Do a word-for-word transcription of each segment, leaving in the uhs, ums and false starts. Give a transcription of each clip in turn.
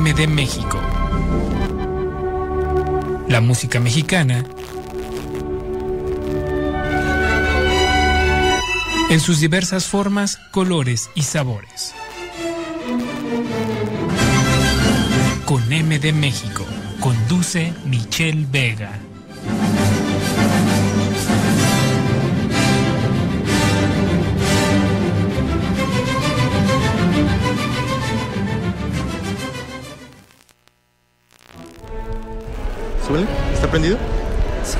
M de México. La música mexicana en sus diversas formas, colores y sabores. Con M de México, conduce Michelle Vega. ¿Súbele? ¿Está prendido? Sí.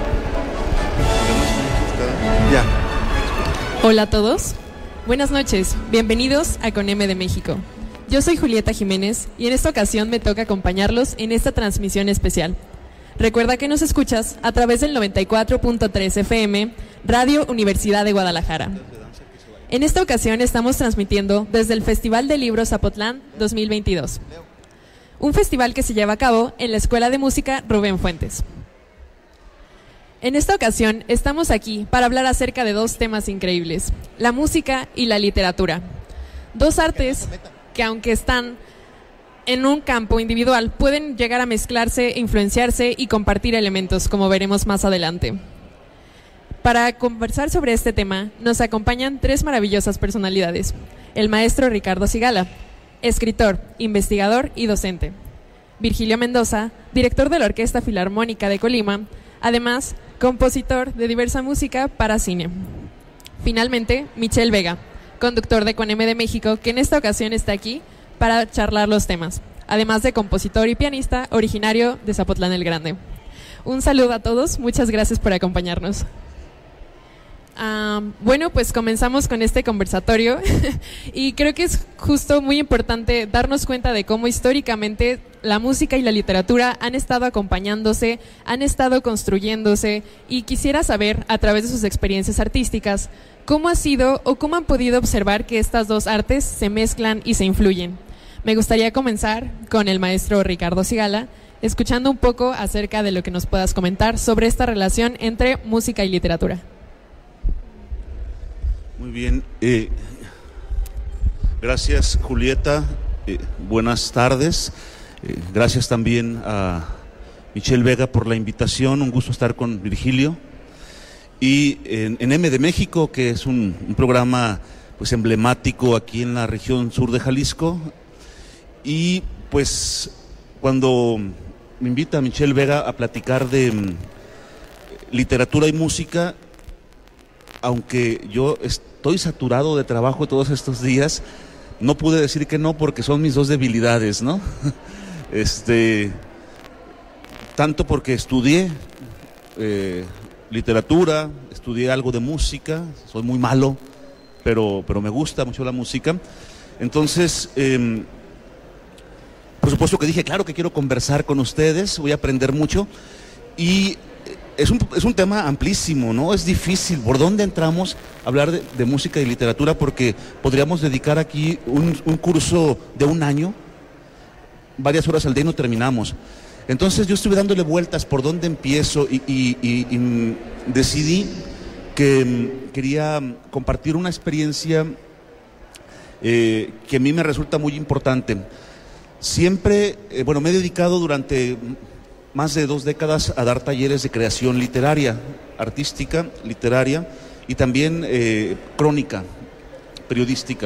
Ya. Hola a todos. Buenas noches. Bienvenidos a Con M de México. Yo soy Julieta Jiménez y en esta ocasión me toca acompañarlos en esta transmisión especial. Recuerda que nos escuchas a través del noventa y cuatro punto tres F M, Radio Universidad de Guadalajara. En esta ocasión estamos transmitiendo desde el Festival de Libros Zapotlán dos mil veintidós. Un festival que se lleva a cabo en la Escuela de Música Rubén Fuentes. En esta ocasión estamos aquí para hablar acerca de dos temas increíbles, la música y la literatura. Dos artes que aunque están en un campo individual, pueden llegar a mezclarse, influenciarse y compartir elementos, como veremos más adelante. Para conversar sobre este tema, nos acompañan tres maravillosas personalidades. El maestro Ricardo Sigala, escritor, investigador y docente. Virgilio Mendoza, director de la Orquesta Filarmónica de Colima, además, compositor de diversa música para cine. Finalmente, Michelle Vega, conductor de Con M de México, que en esta ocasión está aquí para charlar los temas, además de compositor y pianista originario de Zapotlán el Grande. Un saludo a todos, muchas gracias por acompañarnos. Um, bueno, pues comenzamos con este conversatorio y creo que es justo muy importante darnos cuenta de cómo históricamente la música y la literatura han estado acompañándose, han estado construyéndose, y quisiera saber, a través de sus experiencias artísticas, cómo ha sido o cómo han podido observar que estas dos artes se mezclan y se influyen. Me gustaría comenzar con el maestro Ricardo Sigala, escuchando un poco acerca de lo que nos puedas comentar sobre esta relación entre música y literatura. Muy bien, eh, gracias Julieta, eh, buenas tardes, eh, gracias también a Michelle Vega por la invitación, un gusto estar con Virgilio, y en, en M de México, que es un, un programa pues emblemático aquí en la región sur de Jalisco, y pues cuando me invita Michelle Vega a platicar de um, literatura y música, aunque yo estoy saturado de trabajo todos estos días, no pude decir que no porque son mis dos debilidades, ¿no? Este, tanto porque estudié eh, literatura, estudié algo de música, soy muy malo, pero, pero me gusta mucho la música. Entonces, eh, por supuesto que dije, claro que quiero conversar con ustedes, voy a aprender mucho, y Es un, es un tema amplísimo, ¿no? Es difícil. ¿Por dónde entramos a hablar de, de música y literatura? Porque podríamos dedicar aquí un, un curso de un año, varias horas al día y no terminamos. Entonces yo estuve dándole vueltas por dónde empiezo y, y, y, y decidí que quería compartir una experiencia eh, que a mí me resulta muy importante. Siempre, eh, bueno, me he dedicado durante más de dos décadas a dar talleres de creación literaria, artística, literaria, y también eh, crónica, periodística.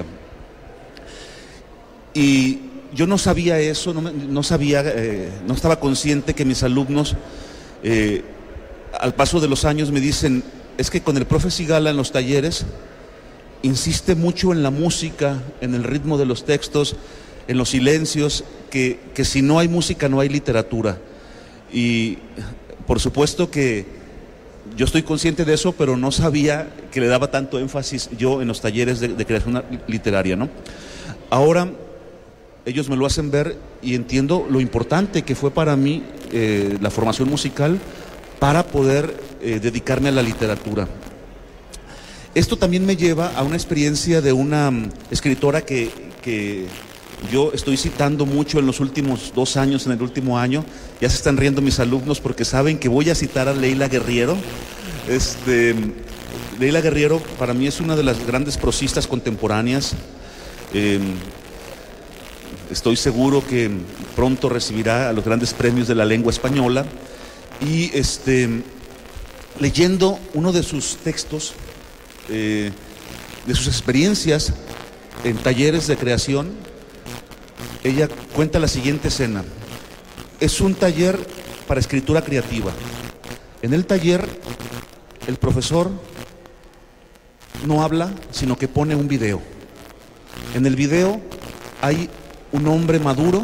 Y yo no sabía eso, no, no sabía, eh, no estaba consciente que mis alumnos, eh, al paso de los años me dicen, es que con el profe Sigala en los talleres, insiste mucho en la música, en el ritmo de los textos, en los silencios, que, que si no hay música no hay literatura. Y por supuesto que yo estoy consciente de eso, pero no sabía que le daba tanto énfasis yo en los talleres de, de creación literaria, ¿no? Ahora ellos me lo hacen ver y entiendo lo importante que fue para mí eh, la formación musical para poder eh, dedicarme a la literatura. Esto también me lleva a una experiencia de una um, escritora que, que yo estoy citando mucho en los últimos dos años, en el último año. Ya se están riendo mis alumnos porque saben que voy a citar a Leila Guerriero. Este, Leila Guerriero para mí es una de las grandes prosistas contemporáneas. Eh, estoy seguro que pronto recibirá a los grandes premios de la lengua española. Y este, leyendo uno de sus textos, eh, de sus experiencias en talleres de creación, ella cuenta la siguiente escena. Es un taller para escritura creativa. En el taller, el profesor no habla, sino que pone un video. En el video hay un hombre maduro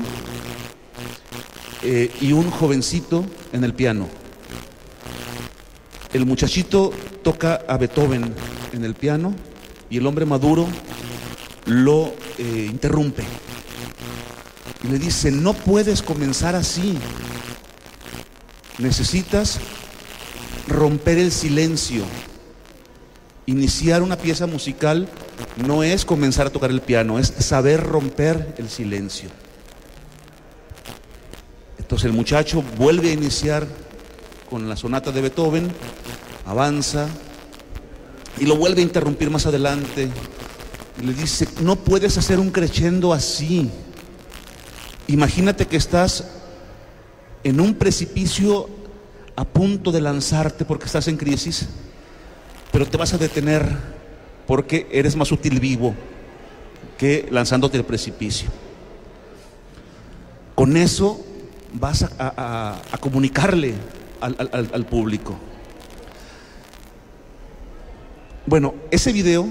eh, y un jovencito en el piano. El muchachito toca a Beethoven en el piano y el hombre maduro lo eh, interrumpe y le dice: no puedes comenzar así, necesitas romper el silencio. Iniciar una pieza musical no es comenzar a tocar el piano, es saber romper el silencio. Entonces el muchacho vuelve a iniciar con la sonata de Beethoven, avanza y lo vuelve a interrumpir más adelante y le dice: no puedes hacer un crescendo así. Imagínate que estás en un precipicio a punto de lanzarte porque estás en crisis, pero te vas a detener porque eres más útil vivo que lanzándote al precipicio. Con eso vas a, a, a comunicarle al, al, al público. Bueno, ese video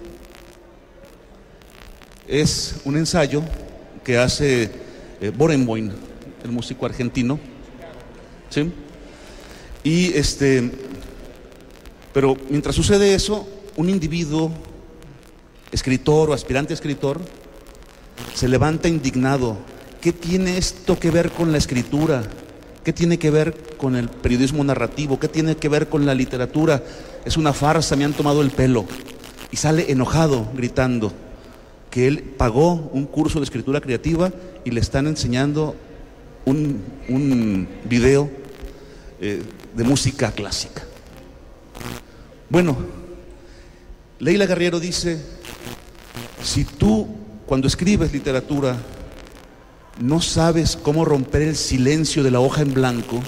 es un ensayo que hace eh, Barenboim, el músico argentino, ¿sí? Y este, pero mientras sucede eso, un individuo, escritor o aspirante a escritor, se levanta indignado. ¿Qué tiene esto que ver con la escritura? ¿Qué tiene que ver con el periodismo narrativo? ¿Qué tiene que ver con la literatura? Es una farsa, me han tomado el pelo. Y sale enojado, gritando que él pagó un curso de escritura creativa y le están enseñando un, un video eh, de música clásica. Bueno, Leila Guerriero dice: si tú cuando escribes literatura no sabes cómo romper el silencio de la hoja en blanco,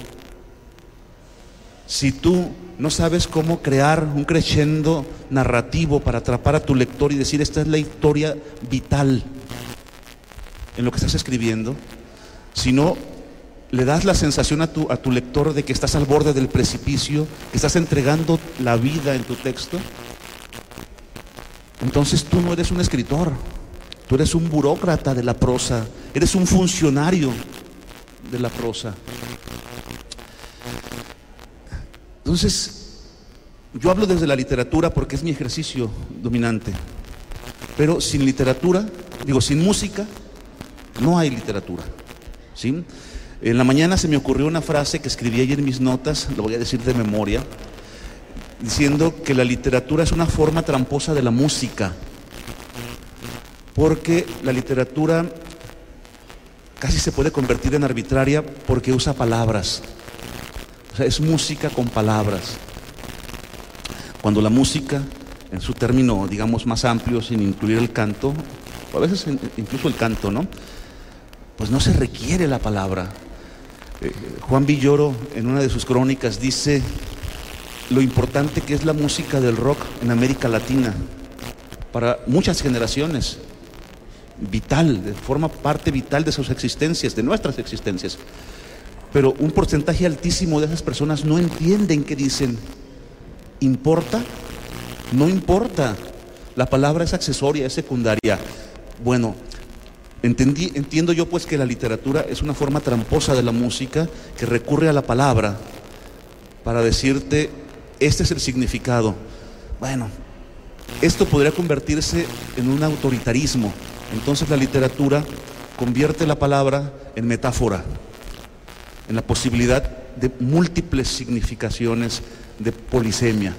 si tú no sabes cómo crear un crescendo narrativo para atrapar a tu lector y decir: esta es la historia vital en lo que estás escribiendo, si no le das la sensación a tu, a tu lector de que estás al borde del precipicio, que estás entregando la vida en tu texto, entonces tú no eres un escritor, tú eres un burócrata de la prosa, eres un funcionario de la prosa. Entonces, yo hablo desde la literatura porque es mi ejercicio dominante, pero sin literatura, digo, sin música, no hay literatura, ¿sí? En la mañana se me ocurrió una frase que escribí ayer en mis notas, lo voy a decir de memoria, diciendo que la literatura es una forma tramposa de la música, porque la literatura casi se puede convertir en arbitraria porque usa palabras. O sea, es música con palabras. Cuando la música, en su término, digamos, más amplio, sin incluir el canto, o a veces incluso el canto, ¿no? Pues no se requiere la palabra. Eh, Juan Villoro, en una de sus crónicas, dice lo importante que es la música del rock en América Latina para muchas generaciones. Vital, forma parte vital de sus existencias, de nuestras existencias. Pero un porcentaje altísimo de esas personas no entienden qué dicen. ¿Importa? No importa. La palabra es accesoria, es secundaria. Bueno, entendí, entiendo yo pues que la literatura es una forma tramposa de la música que recurre a la palabra para decirte: este es el significado. Bueno, esto podría convertirse en un autoritarismo. Entonces la literatura convierte la palabra en metáfora, en la posibilidad de múltiples significaciones, de polisemia.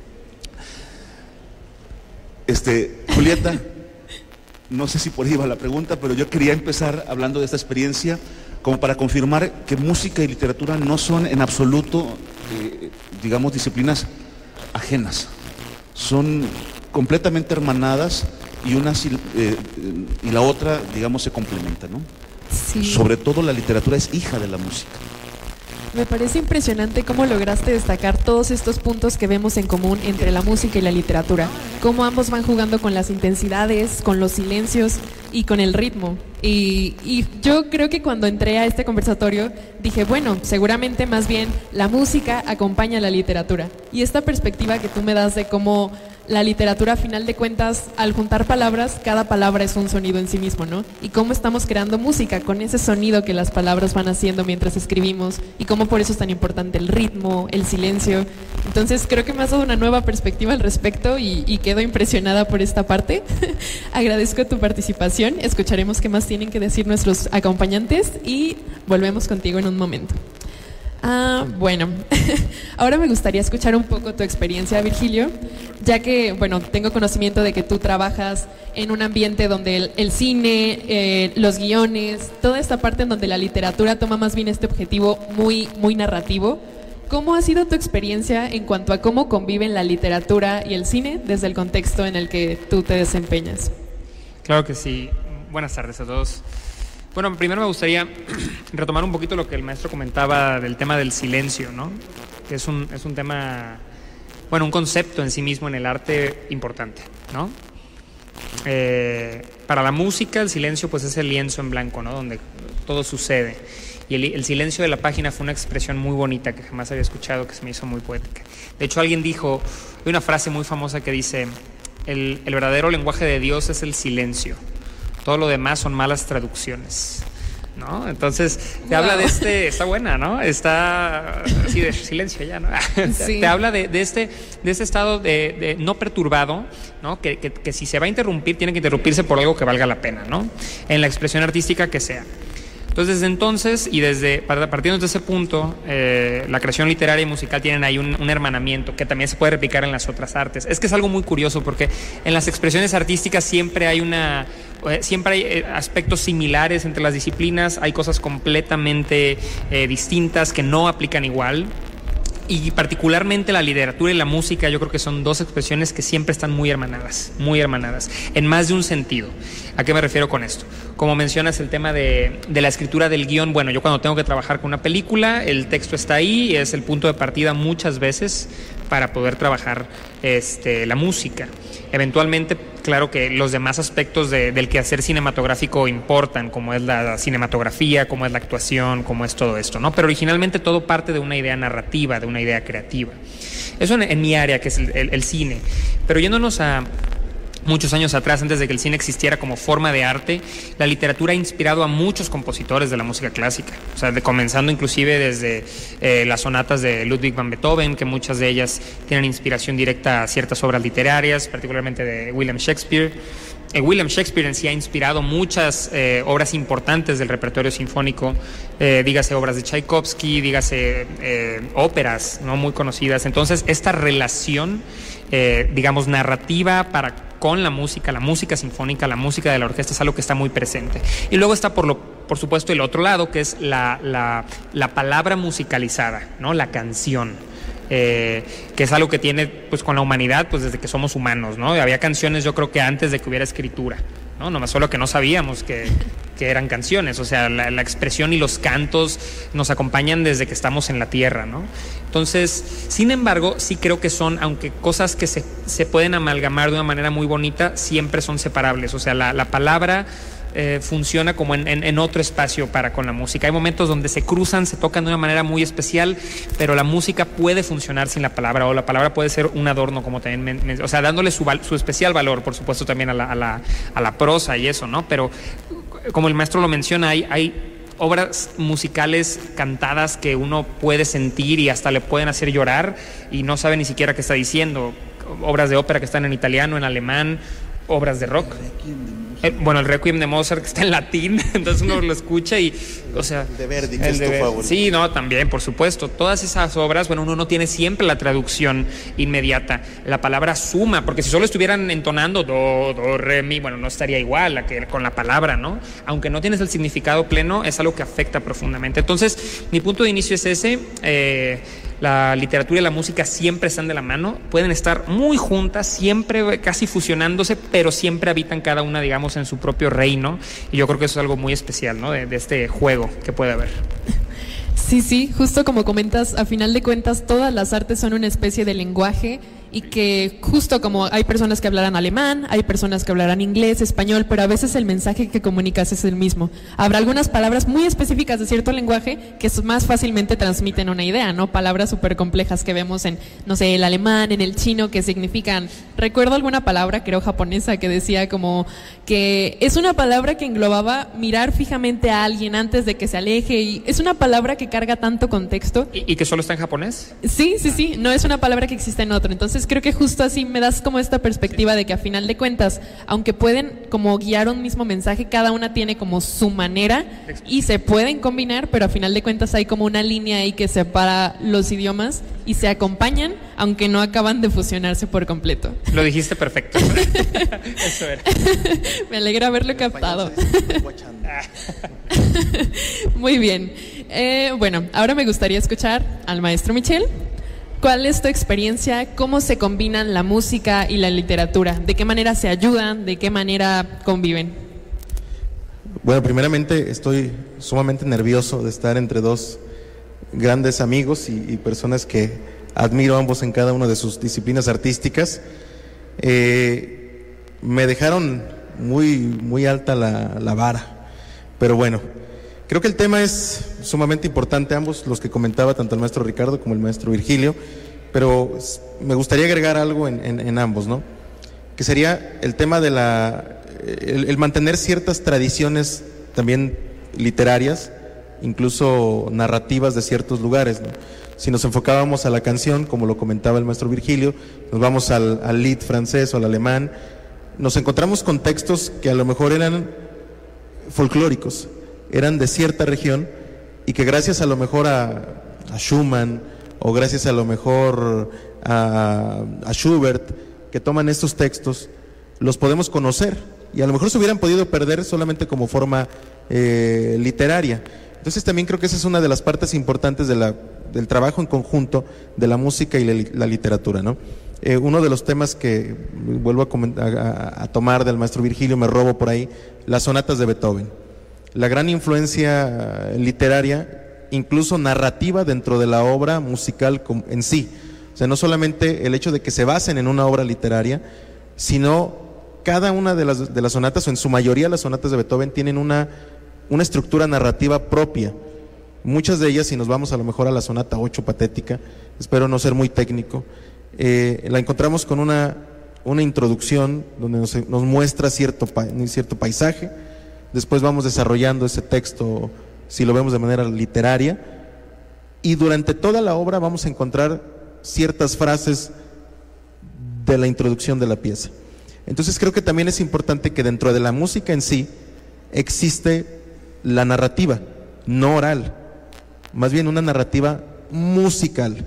Este, Julieta, no sé si por ahí va la pregunta, pero yo quería empezar hablando de esta experiencia como para confirmar que música y literatura no son en absoluto, eh, digamos, disciplinas ajenas. Son completamente hermanadas y, una, eh, y la otra, digamos, se complementa, ¿no? Sí. Sobre todo la literatura es hija de la música. Me parece impresionante cómo lograste destacar todos estos puntos que vemos en común entre la música y la literatura, cómo ambos van jugando con las intensidades, con los silencios y con el ritmo. Y, y yo creo que cuando entré a este conversatorio dije, bueno, seguramente más bien la música acompaña a la literatura. Y esta perspectiva que tú me das de cómo la literatura, a final de cuentas, al juntar palabras, cada palabra es un sonido en sí mismo, ¿no? Y cómo estamos creando música con ese sonido que las palabras van haciendo mientras escribimos, y cómo por eso es tan importante el ritmo, el silencio. Entonces creo que me has dado una nueva perspectiva al respecto y, y quedo impresionada por esta parte. Agradezco tu participación, escucharemos qué más tienen que decir nuestros acompañantes y volvemos contigo en un momento. Ah, bueno, ahora me gustaría escuchar un poco tu experiencia, Virgilio, ya que, bueno, tengo conocimiento de que tú trabajas en un ambiente donde el, el cine, eh, los guiones, toda esta parte en donde la literatura toma más bien este objetivo muy, muy narrativo. ¿Cómo ha sido tu experiencia en cuanto a cómo conviven la literatura y el cine desde el contexto en el que tú te desempeñas? Claro que sí. Buenas tardes a todos. Bueno, primero me gustaría retomar un poquito lo que el maestro comentaba del tema del silencio, ¿no? Que es un, es un tema, bueno, un concepto en sí mismo en el arte importante, ¿no? Eh, para la música, el silencio pues es el lienzo en blanco, ¿no? Donde todo sucede. Y el, el silencio de la página fue una expresión muy bonita que jamás había escuchado, que se me hizo muy poética. De hecho, alguien dijo, hay una frase muy famosa que dice, el, el verdadero lenguaje de Dios es el silencio. Todo lo demás son malas traducciones, ¿no? Entonces, te wow. habla de este, está buena, ¿no? Está así de silencio ya, ¿no? Sí. Te habla de, de, este, de este estado de, de no perturbado, ¿no? Que, que, que si se va a interrumpir, tiene que interrumpirse por algo que valga la pena, ¿no? En la expresión artística que sea. Entonces, desde entonces, y desde partiendo de ese punto, eh, la creación literaria y musical tienen ahí un, un hermanamiento que también se puede replicar en las otras artes. Es que es algo muy curioso porque en las expresiones artísticas siempre hay una... Siempre hay aspectos similares entre las disciplinas, hay cosas completamente eh, distintas que no aplican igual. Y particularmente la literatura y la música, yo creo que son dos expresiones que siempre están muy hermanadas, muy hermanadas, en más de un sentido. ¿A qué me refiero con esto? Como mencionas el tema de, de la escritura del guión, bueno, yo cuando tengo que trabajar con una película, el texto está ahí y es el punto de partida muchas veces para poder trabajar este, la música. Eventualmente, claro que los demás aspectos de, del quehacer cinematográfico importan, como es la cinematografía, como es la actuación, como es todo esto, ¿no? Pero originalmente todo parte de una idea narrativa, de una idea creativa. Eso en, en mi área, que es el, el, el cine. Pero yéndonos a muchos años atrás, antes de que el cine existiera como forma de arte, la literatura ha inspirado a muchos compositores de la música clásica, o sea, de, comenzando inclusive desde eh, las sonatas de Ludwig van Beethoven, que muchas de ellas tienen inspiración directa a ciertas obras literarias, particularmente de William Shakespeare. Eh, William Shakespeare en sí ha inspirado muchas eh, obras importantes del repertorio sinfónico, eh, dígase obras de Tchaikovsky, dígase eh, óperas, ¿no? Muy conocidas. Entonces, esta relación, eh, digamos, narrativa para con la música, la música sinfónica, la música de la orquesta es algo que está muy presente. Y luego está, por, lo, por supuesto, el otro lado, que es la, la, la palabra musicalizada, ¿no? La canción. Eh, que es algo que tiene pues con la humanidad pues desde que somos humanos, ¿no? Había canciones yo creo que antes de que hubiera escritura, ¿no? Nomás solo que no sabíamos que, que eran canciones, o sea, la, la expresión y los cantos nos acompañan desde que estamos en la tierra, ¿no? Entonces, sin embargo, sí creo que son, aunque cosas que se, se pueden amalgamar de una manera muy bonita, siempre son separables, o sea, la, la palabra Eh, funciona como en, en, en otro espacio para con la música. Hay momentos donde se cruzan, se tocan de una manera muy especial, pero la música puede funcionar sin la palabra, o la palabra puede ser un adorno, como también me, me, o sea, dándole su, su especial valor, por supuesto, también a la, a la, a la prosa y eso, ¿no? Pero como el maestro lo menciona, hay, hay obras musicales cantadas que uno puede sentir y hasta le pueden hacer llorar y no sabe ni siquiera qué está diciendo. Obras de ópera que están en italiano, en alemán, obras de rock. Eh, bueno, el Requiem de Mozart, que está en latín, entonces uno lo escucha y, o sea... El de Verdi, que es tu favorito. Sí, no, también, por supuesto. Todas esas obras, bueno, uno no tiene siempre la traducción inmediata. La palabra suma, porque si solo estuvieran entonando do, do, re, mi, bueno, no estaría igual a que con la palabra, ¿no? Aunque no tienes el significado pleno, es algo que afecta profundamente. Entonces, mi punto de inicio es ese. Eh, la literatura y la música siempre están de la mano, pueden estar muy juntas, siempre casi fusionándose, pero siempre habitan cada una, digamos, en su propio reino, y yo creo que eso es algo muy especial, ¿no? de, de este juego que puede haber. Sí, sí, justo como comentas, a final de cuentas todas las artes son una especie de lenguaje y que justo como hay personas que hablarán alemán, hay personas que hablarán inglés, español, pero a veces el mensaje que comunicas es el mismo. Habrá algunas palabras muy específicas de cierto lenguaje que más fácilmente transmiten una idea, ¿no? Palabras súper complejas que vemos en, no sé, el alemán, en el chino, que significan... Recuerdo alguna palabra, creo japonesa, que decía como que es una palabra que englobaba mirar fijamente a alguien antes de que se aleje, y es una palabra que carga tanto contexto. ¿Y, y que solo está en japonés? Sí, sí, sí, no es una palabra que existe en otro. Entonces creo que justo así me das como esta perspectiva de que a final de cuentas, aunque pueden como guiar un mismo mensaje, cada una tiene como su manera y se pueden combinar, pero a final de cuentas hay como una línea ahí que separa los idiomas y se acompañan, aunque no acaban de fusionarse por completo. Lo dijiste perfecto. Eso era. Me alegra haberlo captado. Muy bien. Eh, bueno, ahora me gustaría escuchar al maestro Michel. ¿Cuál es tu experiencia? ¿Cómo se combinan la música y la literatura? ¿De qué manera se ayudan? ¿De qué manera conviven? Bueno, primeramente estoy sumamente nervioso de estar entre dos grandes amigos y, y personas que admiro ambos en cada una de sus disciplinas artísticas. Eh, me dejaron muy, muy alta la, la vara, pero bueno, creo que el tema es sumamente importante, ambos los que comentaba, tanto el maestro Ricardo como el maestro Virgilio, pero me gustaría agregar algo en, en, en ambos, ¿no? Que sería el tema de la, el, el mantener ciertas tradiciones también literarias, incluso narrativas de ciertos lugares, ¿no? Si nos enfocábamos a la canción, como lo comentaba el maestro Virgilio, nos vamos al, al lied francés o al alemán, nos encontramos con textos que a lo mejor eran folclóricos, eran de cierta región, y que gracias a lo mejor a, a Schumann o gracias a lo mejor a, a Schubert, que toman estos textos, los podemos conocer, y a lo mejor se hubieran podido perder solamente como forma eh, literaria. Entonces también creo que esa es una de las partes importantes de la, del trabajo en conjunto de la música y la, la literatura, ¿no? Eh, uno de los temas que vuelvo a, a, a tomar del maestro Virgilio, me robo por ahí, las sonatas de Beethoven. La gran influencia literaria, incluso narrativa, dentro de la obra musical en sí. O sea, no solamente el hecho de que se basen en una obra literaria, sino cada una de las, de las sonatas, o en su mayoría las sonatas de Beethoven, tienen una, una estructura narrativa propia. Muchas de ellas, si nos vamos a lo mejor a la sonata ocho patética, espero no ser muy técnico, eh, la encontramos con una, una introducción donde nos, nos muestra cierto, cierto paisaje. Después vamos desarrollando ese texto, si lo vemos de manera literaria, y durante toda la obra vamos a encontrar ciertas frases de la introducción de la pieza. Entonces creo que también es importante que dentro de la música en sí existe la narrativa, no oral, más bien una narrativa musical.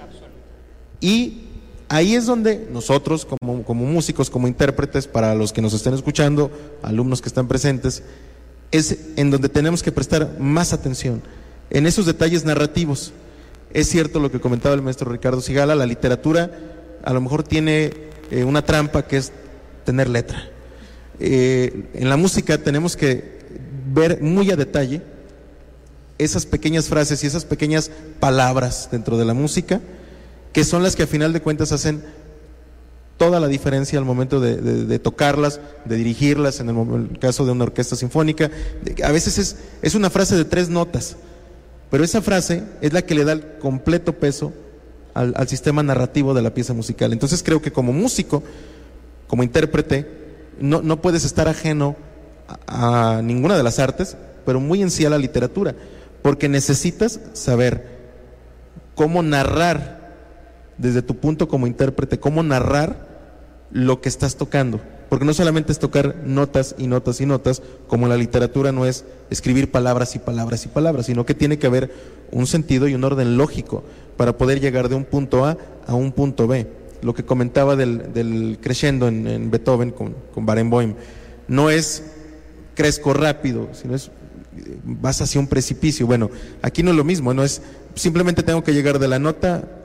Y ahí es donde nosotros como, como músicos, como intérpretes, para los que nos estén escuchando, alumnos que están presentes, es en donde tenemos que prestar más atención, en esos detalles narrativos. Es cierto lo que comentaba el maestro Ricardo Sigala, la literatura a lo mejor tiene eh, una trampa, que es tener letra. Eh, en la música tenemos que ver muy a detalle esas pequeñas frases y esas pequeñas palabras dentro de la música, que son las que a final de cuentas hacen toda la diferencia al momento de, de, de tocarlas, de dirigirlas, en el, en el caso de una orquesta sinfónica. A veces es, es una frase de tres notas, pero esa frase es la que le da el completo peso al, al sistema narrativo de la pieza musical. Entonces creo que como músico, como intérprete, no, no puedes estar ajeno a, a ninguna de las artes, pero muy en sí a la literatura, porque necesitas saber cómo narrar desde tu punto como intérprete, cómo narrar lo que estás tocando, porque no solamente es tocar notas y notas y notas, como en la literatura no es escribir palabras y palabras y palabras, sino que tiene que haber un sentido y un orden lógico para poder llegar de un punto A a un punto B. Lo que comentaba del, del crescendo en, en Beethoven con, con Barenboim, no es crezco rápido, sino es vas hacia un precipicio. Bueno, aquí no es lo mismo, no es simplemente tengo que llegar de la nota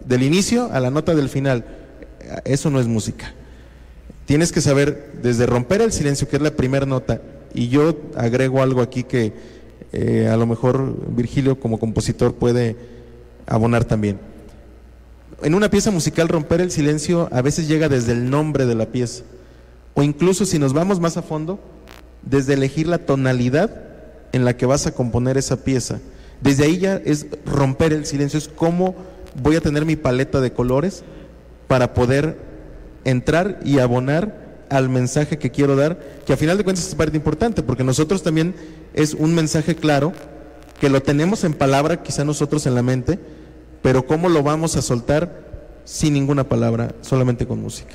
del inicio a la nota del final. Eso no es música. Tienes que saber desde romper el silencio, que es la primera nota, y yo agrego algo aquí que eh, a lo mejor Virgilio como compositor puede abonar también. En una pieza musical romper el silencio a veces llega desde el nombre de la pieza, o incluso si nos vamos más a fondo, desde elegir la tonalidad en la que vas a componer esa pieza. Desde ahí ya es romper el silencio, es cómo voy a tener mi paleta de colores para poder entrar y abonar al mensaje que quiero dar, que a final de cuentas es parte importante, porque nosotros también es un mensaje claro, que lo tenemos en palabra, quizá nosotros en la mente, pero cómo lo vamos a soltar sin ninguna palabra, solamente con música.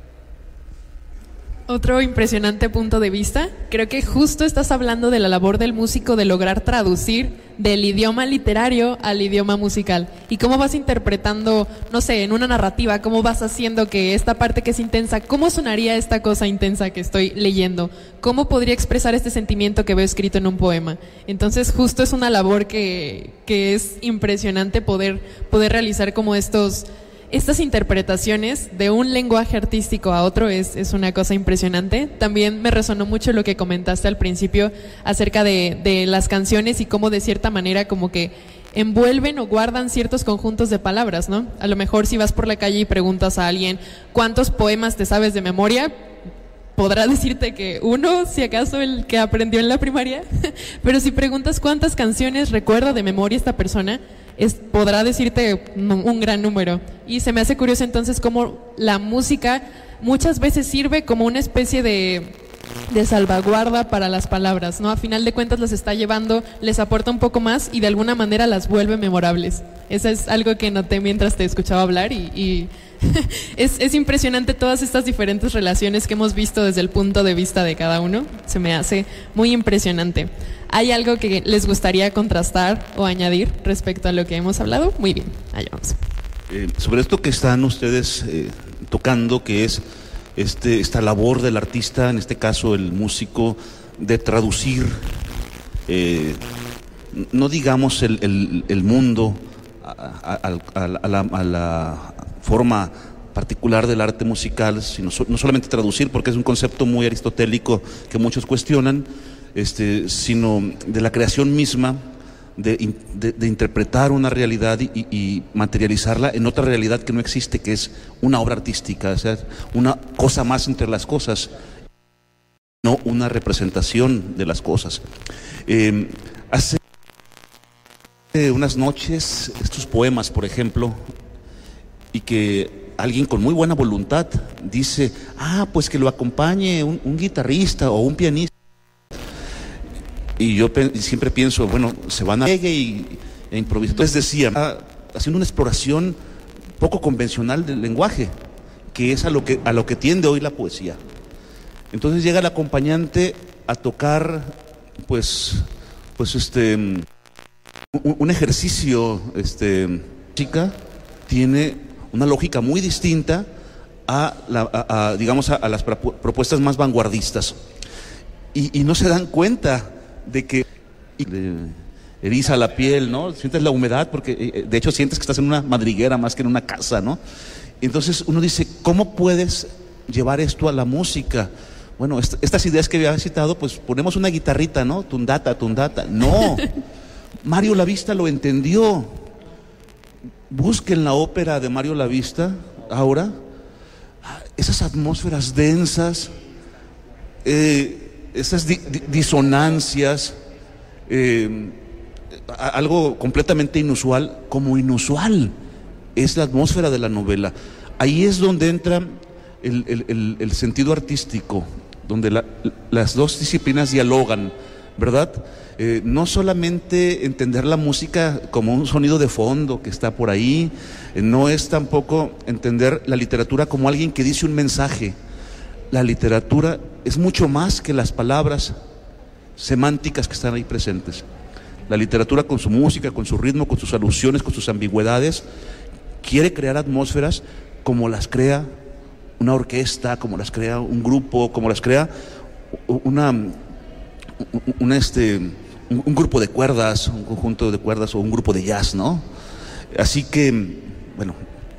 Otro impresionante punto de vista, creo que justo estás hablando de la labor del músico de lograr traducir del idioma literario al idioma musical, y cómo vas interpretando, no sé, en una narrativa, cómo vas haciendo que esta parte que es intensa, cómo sonaría esta cosa intensa que estoy leyendo, cómo podría expresar este sentimiento que veo escrito en un poema. Entonces justo es una labor que, que es impresionante poder, poder realizar como estos... Estas interpretaciones de un lenguaje artístico a otro es, es una cosa impresionante. También me resonó mucho lo que comentaste al principio acerca de, de las canciones y cómo de cierta manera como que envuelven o guardan ciertos conjuntos de palabras, ¿no? A lo mejor si vas por la calle y preguntas a alguien ¿cuántos poemas te sabes de memoria? Podrá decirte que uno, si acaso el que aprendió en la primaria, pero si preguntas cuántas canciones recuerda de memoria esta persona, es, podrá decirte un gran número. Y se me hace curioso entonces cómo la música muchas veces sirve como una especie de, de salvaguarda para las palabras, ¿no? A final de cuentas las está llevando, les aporta un poco más y de alguna manera las vuelve memorables. Eso es algo que noté mientras te escuchaba hablar y... y es, es impresionante todas estas diferentes relaciones que hemos visto desde el punto de vista de cada uno. Se me hace muy impresionante. ¿Hay algo que les gustaría contrastar o añadir respecto a lo que hemos hablado? Muy bien, allá vamos. Eh, sobre esto que están ustedes eh, tocando, que es este, esta labor del artista, en este caso el músico, de traducir, eh, no digamos el, el, el mundo a, a, a, a, la, a la forma particular del arte musical, sino so, no solamente traducir, porque es un concepto muy aristotélico que muchos cuestionan, este, sino de la creación misma, de, de, de interpretar una realidad y, y materializarla en otra realidad que no existe, que es una obra artística, o sea, una cosa más entre las cosas, no una representación de las cosas. Eh, hace unas noches, estos poemas, por ejemplo, y que alguien con muy buena voluntad dice, ah, pues que lo acompañe un, un guitarrista o un pianista. Y yo pe siempre pienso, bueno, se van a y, e improvisar. Entonces decía, ah, haciendo una exploración poco convencional del lenguaje, que es a lo que, a lo que tiende hoy la poesía. Entonces llega el acompañante a tocar, pues, pues este, un, un ejercicio, este, chica, tiene una lógica muy distinta a, la, a, a digamos, a, a las propuestas más vanguardistas. Y, y no se dan cuenta de que de, eriza la piel, ¿no? Sientes la humedad, porque de hecho sientes que estás en una madriguera más que en una casa, ¿no? Entonces uno dice, ¿cómo puedes llevar esto a la música? Bueno, est estas ideas que había citado, pues ponemos una guitarrita, ¿no? Tundata, tundata. No, Mario Lavista lo entendió. Busquen la ópera de Mario Lavista ahora, esas atmósferas densas, eh, esas di di disonancias, eh, algo completamente inusual, como inusual es la atmósfera de la novela. Ahí es donde entra el, el, el, el sentido artístico, donde la, las dos disciplinas dialogan, ¿verdad? Eh, no solamente entender la música como un sonido de fondo que está por ahí, eh, no es tampoco entender la literatura como alguien que dice un mensaje. La literatura es mucho más que las palabras semánticas que están ahí presentes. La literatura con su música, con su ritmo, con sus alusiones, con sus ambigüedades, quiere crear atmósferas como las crea una orquesta, como las crea un grupo, como las crea una, una este... Un, un grupo de cuerdas, un conjunto de cuerdas o un grupo de jazz, ¿no? Así que, bueno,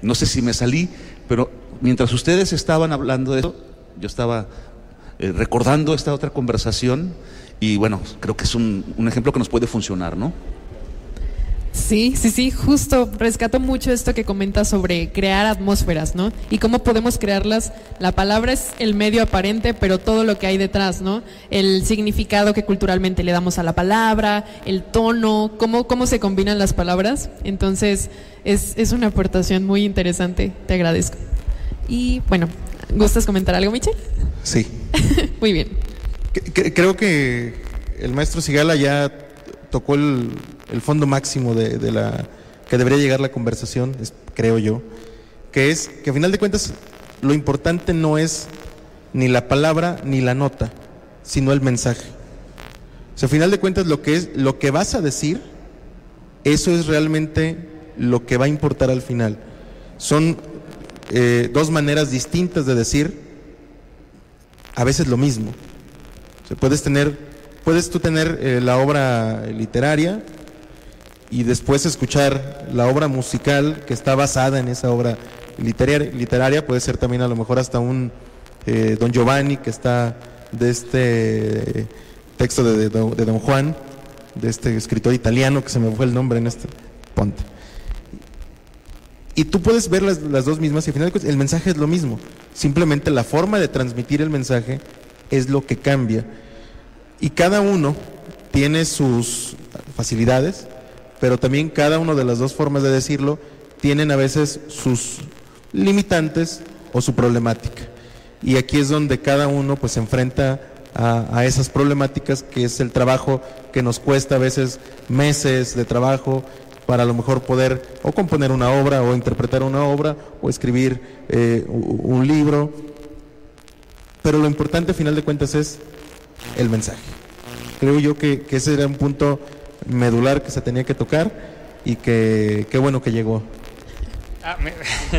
no sé si me salí, pero mientras ustedes estaban hablando de eso, yo estaba eh, recordando esta otra conversación y bueno, creo que es un, un ejemplo que nos puede funcionar, ¿no? Sí, sí, sí, justo rescato mucho esto que comentas sobre crear atmósferas, ¿no? Y cómo podemos crearlas. La palabra es el medio aparente, pero todo lo que hay detrás, ¿no? El significado que culturalmente le damos a la palabra, el tono, cómo, cómo se combinan las palabras. Entonces, es, es una aportación muy interesante, te agradezco. Y bueno, ¿gustas comentar algo, Michel? Sí. Muy bien. Creo que el maestro Sigala ya tocó el, el fondo máximo de, de la que debería llegar la conversación, es, creo yo, que es que a final de cuentas lo importante no es ni la palabra ni la nota, sino el mensaje. O sea, a final de cuentas lo que es, lo que vas a decir, eso es realmente lo que va a importar al final. Son eh, dos maneras distintas de decir a veces lo mismo. O sea, puedes tener, puedes tú tener eh, la obra literaria y después escuchar la obra musical que está basada en esa obra literaria, literaria puede ser también a lo mejor hasta un eh, Don Giovanni que está de este texto de, de, de Don Juan, de este escritor italiano que se me fue el nombre en este ponte. Y tú puedes ver las, las dos mismas y al final de cuentas el mensaje es lo mismo, simplemente la forma de transmitir el mensaje es lo que cambia. Y cada uno tiene sus facilidades, pero también cada una de las dos formas de decirlo tienen a veces sus limitantes o su problemática. Y aquí es donde cada uno pues se enfrenta a, a esas problemáticas, que es el trabajo que nos cuesta a veces meses de trabajo para a lo mejor poder o componer una obra o interpretar una obra o escribir eh, un libro. Pero lo importante a final de cuentas es el mensaje. Creo yo que, que ese era un punto medular que se tenía que tocar y que qué bueno que llegó. Ah, me...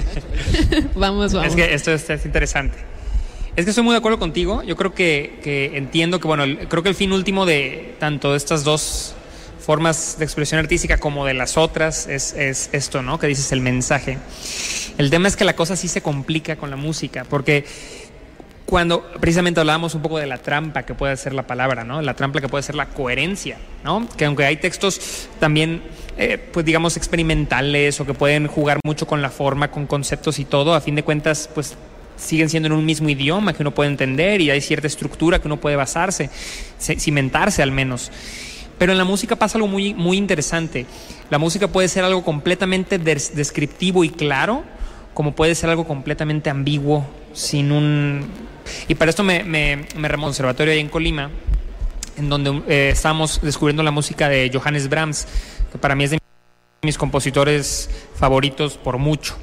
vamos, vamos. Es que esto es, es interesante. Es que estoy muy de acuerdo contigo. Yo creo que, que entiendo que, bueno, el, creo que el fin último de tanto de estas dos formas de expresión artística como de las otras es, es esto, ¿no? Que dices, el mensaje. El tema es que la cosa sí se complica con la música, porque cuando precisamente hablábamos un poco de la trampa que puede ser la palabra, ¿no? La trampa que puede ser la coherencia, ¿no? Que aunque hay textos también, eh, pues digamos, experimentales o que pueden jugar mucho con la forma, con conceptos y todo, a fin de cuentas, pues siguen siendo en un mismo idioma que uno puede entender y hay cierta estructura que uno puede basarse, cimentarse al menos. Pero en la música pasa algo muy, muy interesante. La música puede ser algo completamente des- descriptivo y claro, como puede ser algo completamente ambiguo, sin un... Y para esto me, me, me remonto al conservatorio ahí en Colima, en donde eh, estábamos descubriendo la música de Johannes Brahms, que para mí es de mis compositores favoritos por mucho.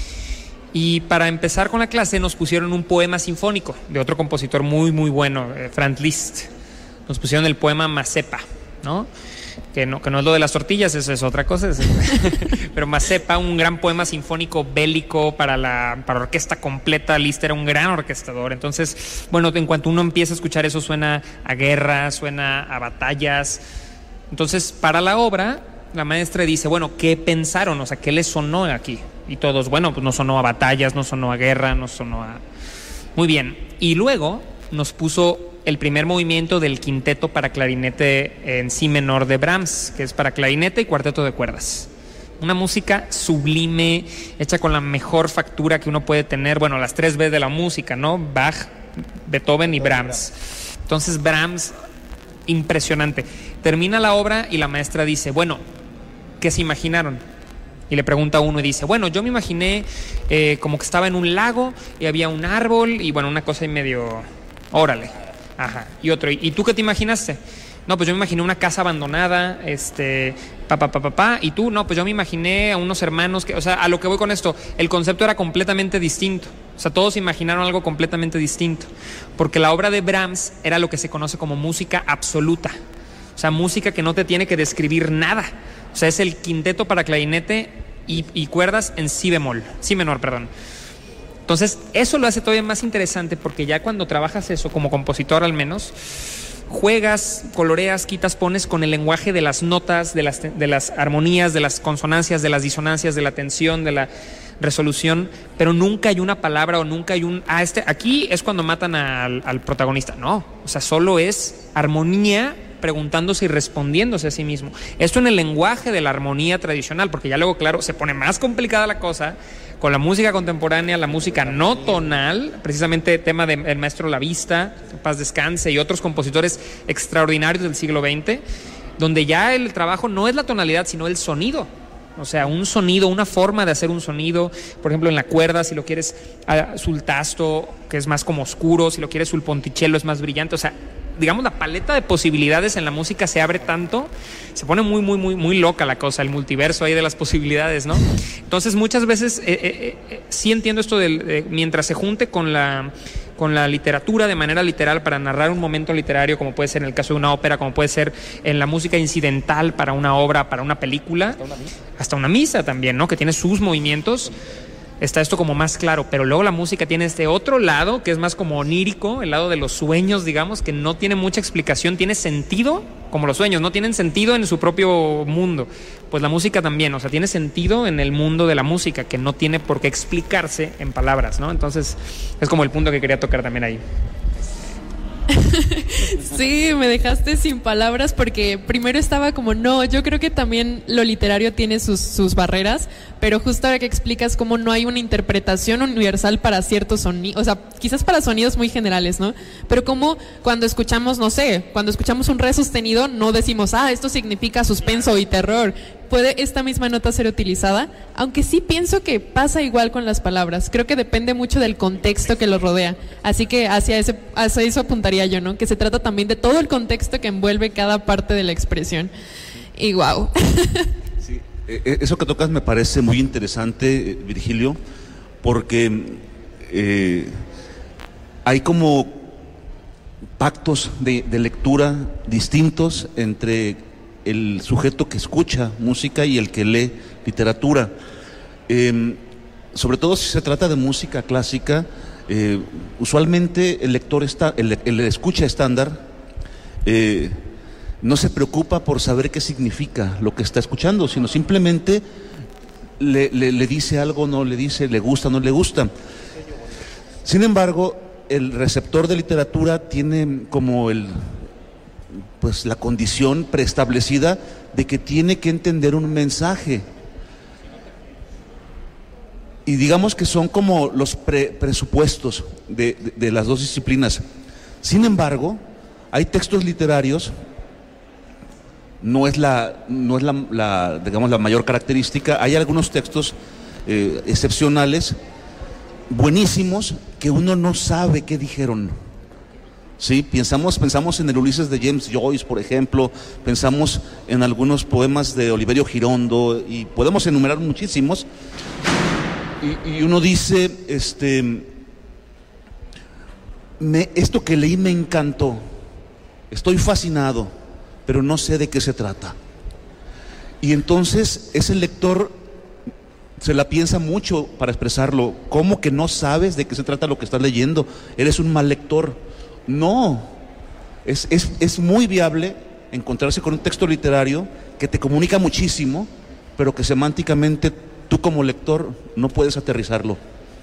Y para empezar con la clase nos pusieron un poema sinfónico de otro compositor muy, muy bueno, eh, Franz Liszt. Nos pusieron el poema Mazepa, ¿no? Que no, que no es lo de las tortillas, eso es otra cosa. Pero Mazepa, un gran poema sinfónico bélico para la para orquesta completa. Liszt era un gran orquestador. Entonces, bueno, en cuanto uno empieza a escuchar eso, suena a guerra, suena a batallas. Entonces, para la obra, la maestra dice, bueno, ¿qué pensaron? O sea, ¿qué les sonó aquí? Y todos, bueno, pues no sonó a batallas, no sonó a guerra, no sonó a... Muy bien. Y luego nos puso el primer movimiento del quinteto para clarinete en si menor de Brahms, que es para clarinete y cuarteto de cuerdas. Una música sublime, hecha con la mejor factura que uno puede tener. Bueno, las tres B de la música, ¿no? Bach, Beethoven y Brahms. Entonces Brahms, impresionante. Termina la obra y la maestra dice, bueno, ¿qué se imaginaron? Y le pregunta a uno y dice, bueno, yo me imaginé eh, como que estaba en un lago y había un árbol y bueno, una cosa y medio, órale. Ajá. Y otro, ¿y tú qué te imaginaste? No, pues yo me imaginé una casa abandonada, este, papá, papá, papá. ¿Y tú? No, pues yo me imaginé a unos hermanos que, o sea, a lo que voy con esto, el concepto era completamente distinto. O sea, todos imaginaron algo completamente distinto. Porque la obra de Brahms era lo que se conoce como música absoluta. O sea, música que no te tiene que describir nada. O sea, es el quinteto para clarinete y, y cuerdas en si bemol, si menor, perdón. Entonces, eso lo hace todavía más interesante porque ya cuando trabajas eso, como compositor al menos, juegas, coloreas, quitas, pones con el lenguaje de las notas, de las, de las armonías, de las consonancias, de las disonancias, de la tensión, de la resolución, pero nunca hay una palabra o nunca hay un, ah, este, aquí es cuando matan al, al protagonista. No, o sea, solo es armonía preguntándose y respondiéndose a sí mismo. Esto en el lenguaje de la armonía tradicional, porque ya luego, claro, se pone más complicada la cosa con la música contemporánea, la música no tonal, precisamente tema del maestro Lavista, paz descanse, y otros compositores extraordinarios del siglo veinte, donde ya el trabajo no es la tonalidad, sino el sonido. O sea, un sonido, una forma de hacer un sonido, por ejemplo en la cuerda, si lo quieres uh, sul tasto, que es más como oscuro, si lo quieres sul ponticello es más brillante, o sea, digamos la paleta de posibilidades en la música se abre tanto, se pone muy, muy, muy, muy loca la cosa, el multiverso ahí de las posibilidades, ¿no? Entonces muchas veces eh, eh, eh, sí entiendo esto del, eh, mientras se junte con la... con la literatura de manera literal para narrar un momento literario, como puede ser en el caso de una ópera, como puede ser en la música incidental para una obra, para una película, hasta una misa, hasta una misa también, ¿no? Que tiene sus movimientos, está esto como más claro, pero luego la música tiene este otro lado que es más como onírico, el lado de los sueños, digamos, que no tiene mucha explicación, tiene sentido, como los sueños, no tienen sentido en su propio mundo. Pues la música también, o sea, tiene sentido en el mundo de la música, que no tiene por qué explicarse en palabras, ¿no? Entonces, es como el punto que quería tocar también ahí. Sí, me dejaste sin palabras porque primero estaba como, no, yo creo que también lo literario tiene sus, sus barreras, pero justo ahora que explicas cómo no hay una interpretación universal para ciertos sonidos, o sea, quizás para sonidos muy generales, ¿no? Pero como cuando escuchamos, no sé, cuando escuchamos un re sostenido, no decimos, ah, esto significa suspenso y terror. Puede esta misma nota ser utilizada, aunque sí pienso que pasa igual con las palabras. Creo que depende mucho del contexto que lo rodea. Así que hacia, ese, hacia eso apuntaría yo, ¿no? Que se trata también de todo el contexto que envuelve cada parte de la expresión. Y wow. Sí, eso que tocas me parece muy interesante, Virgilio, porque eh, hay como pactos de, de lectura distintos entre el sujeto que escucha música y el que lee literatura. Eh, sobre todo si se trata de música clásica, eh, usualmente el lector está, el, el escucha estándar eh, no se preocupa por saber qué significa lo que está escuchando, sino simplemente le, le, le dice algo, no le dice, le gusta, no le gusta. Sin embargo, el receptor de literatura tiene como el pues la condición preestablecida de que tiene que entender un mensaje. Y digamos que son como los pre, presupuestos de, de, de las dos disciplinas. Sin embargo, hay textos literarios, no es la, no es la, la digamos, la mayor característica, hay algunos textos eh, excepcionales, buenísimos, que uno no sabe qué dijeron. Sí, pensamos, pensamos en el Ulises de James Joyce, por ejemplo, pensamos en algunos poemas de Oliverio Girondo, y podemos enumerar muchísimos, y, y uno dice, este, me, esto que leí me encantó, estoy fascinado, pero no sé de qué se trata. Y entonces ese lector se la piensa mucho para expresarlo. ¿Cómo que no sabes de qué se trata lo que estás leyendo? Eres un mal lector. No, es, es, es muy viable encontrarse con un texto literario que te comunica muchísimo, pero que semánticamente tú como lector no puedes aterrizarlo.